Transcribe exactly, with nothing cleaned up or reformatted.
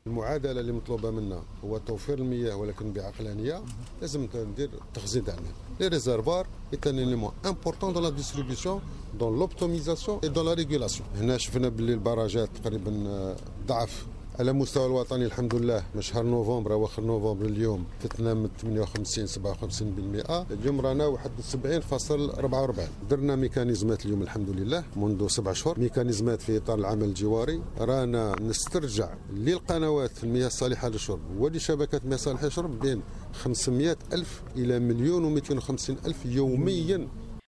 المعادله اللي مطلوبه منا هو توفير المياه ولكن بعقلانيه. لازم ندير تخزين تاع الماء. لي ريزرفوار est un élément important dans la distribution, dans l'optimisation et dans la régulation. هنا شفنا باللي البراجات تقريبا ضعف على مستوى الوطني الحمد لله. من شهر نوفمبر اواخر نوفمبر اليوم فتنا من ثمانية وخمسين سبعة وخمسين بالمئة. اليوم رانا واحد سبعين فاصل أربعة وأربعين. درنا ميكانيزمات اليوم الحمد لله منذ سبع شهور، ميكانيزمات في اطار العمل الجواري. رانا نسترجع للقنوات المياه الصالحه للشرب ولشبكات المياه الصالحه للشرب بين خمسمئة ألف الى مليون ومئتين وخمسين ألف يوميا